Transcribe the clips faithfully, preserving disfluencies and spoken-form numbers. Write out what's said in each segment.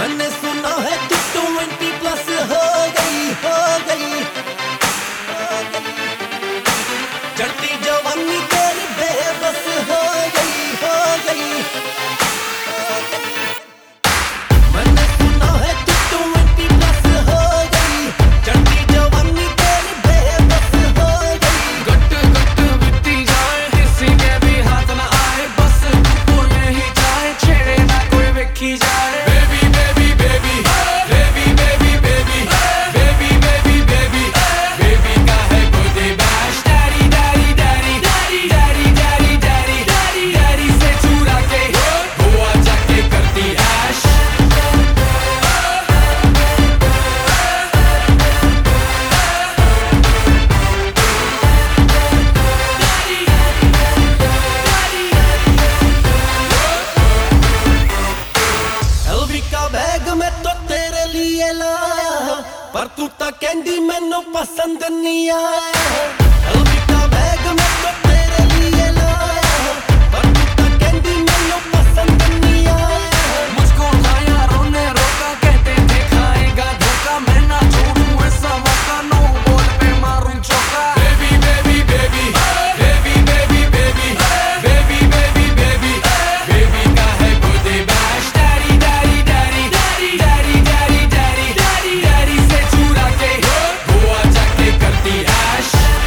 मैंने सुना है तू ट्वेंटी प्लस हो गई हो गई चढ़ती जवानी तेरी बेबस हो गई हो गई मैंने सुना है तू ट्वेंटी प्लस हो गई चढ़ती जवानी तेरी बेबस हो गई गट गट बीती जाए किसी के भी हाथ ना आए बस तू यही जाए छेड़े ना कोई वेखी जाए पर तू तो कहंदी मैनू पसंद नहीं आया एलवी का बैग मैं तो तेरे लिए लाया पर तू तो कहंदी मैनू पसंद नहीं आया मुझको लाया रोने रोका कहते थे खाएगा धोखा मैं ना छोड़ूं ऐसा मौका नो बोल पे मारूं चौका baby baby baby baby baby baby baby baby baby baby का है गोदे बैश daddy daddy daddy daddy daddy daddy daddy daddy daddy से चुरा के गोवा जाके करती ऐश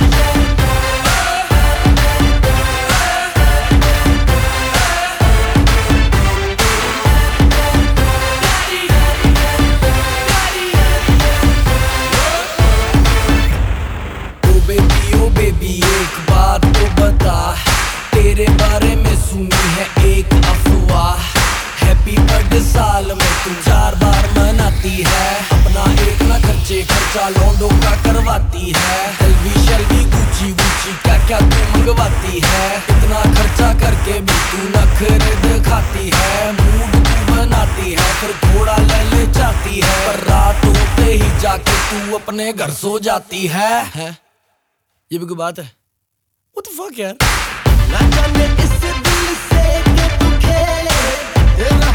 बेबी एक बात तो बता तेरे बारे में सुनी है एक अफवाह हैप्पी बर्थडे साल में तू चार बार मनाती है अपना एक ना खर्चे खर्चा लौंडों का करवाती है एलवी शेलवी गुची गुची क्या क्या तू मंगवाती है इतना खर्चा करके भी तू नखरे दिखाती है मूड तू बनाती है फिर थोड़ा ले ले जाती है पर रात होते ही जाके तू अपने घर सो जाती है, है? ये भी कोई बात है? What the fuck यार? ना जाने इस दिल से कि तू खेले तेरा